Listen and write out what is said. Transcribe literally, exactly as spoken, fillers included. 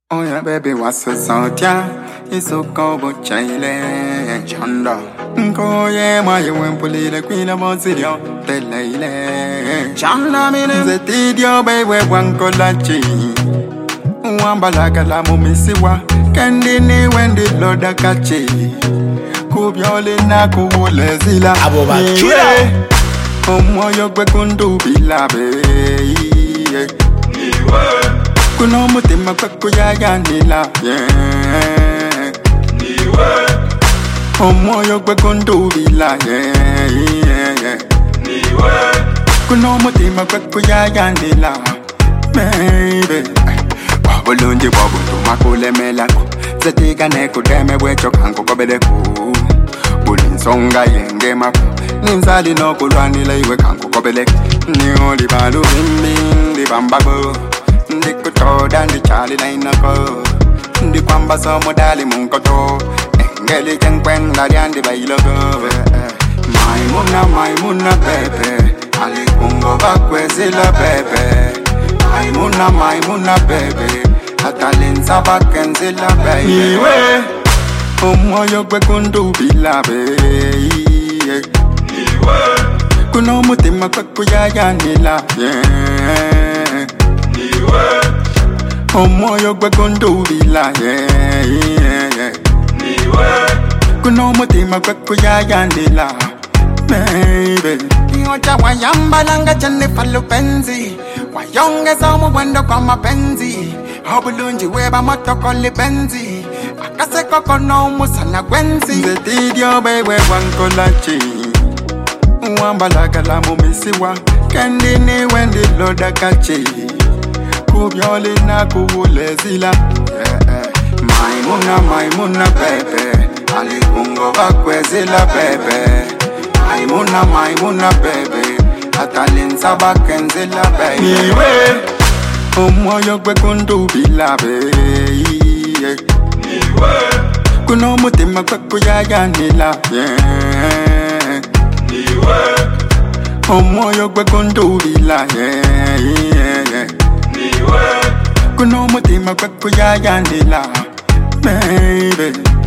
Oh yeah, baby, what's the sound? Yeah, it's so cold, but chile, chanda. Go yeah, my you went pulling the queen of Monsidio, the lady. Chanda, me the tidio, baby, one colachi. One balaga la mumisiwa, candini when the Lord a catchy. Kubioli na kuwole zila. Aboba chile. Omo yo gwe kundu bilabe. Niwe. Kuno mutima kwa kuyaya nila. Yeah. Niwe. Omo yo gwe kundu bila. Yeah, yeah, yeah. Niwe. Kuno mutima kwa kuyaya nila. Baby. Babulunji babundu makule melako. Zetika neku deme wecho kanko kobedeku. Bulinsonga yenge maku. Ninzali no kulwani la iwe kanko kobelek. Ni oli balu bimbi Ndi bambago Ndi kutoda ndi chali na inako Ndi kwamba somo dali munkoto Engeli jenkwen dali andi bailogo Maimuna maimuna bebe Alikungo bakwezi la bebe Maimuna maimuna bebe Atalinza bakenzi la bebe Niwe Omoyo gwe kundu bilabe Kuno mutima kwa kuyaya nila. Yeah. Niwe. Omoyo gwe kundu bila. Yeah, yeah, yeah. Niwe. Kuno mutima kwa kuyaya nila. Baby. Nyocha wayamba langa chane falu penzi. Wayonge somu wendo kwa mapenzi. Obulunji weba motoko li benzi. Akase koko no musana gwenzi. Zetidio baby wankolachi. Wambalaga la mumisiwa Kendini wendi loda kachi Kubioli na kuwule zila. Yeah. Maimuna maimuna bebe Alikungo bakwe zila bebe Maimuna maimuna bebe Atalinza bakenzila bebe Niwe Omoyo gwe kundu bila be. Niwe Kuno mutima kwa kuyaya nila. Yeah. Niwe. Omoyo gwe kundu bila. Yeah, yeah, yeah. Niwe. Kuno mutima gwe kuyaya nila. Baby.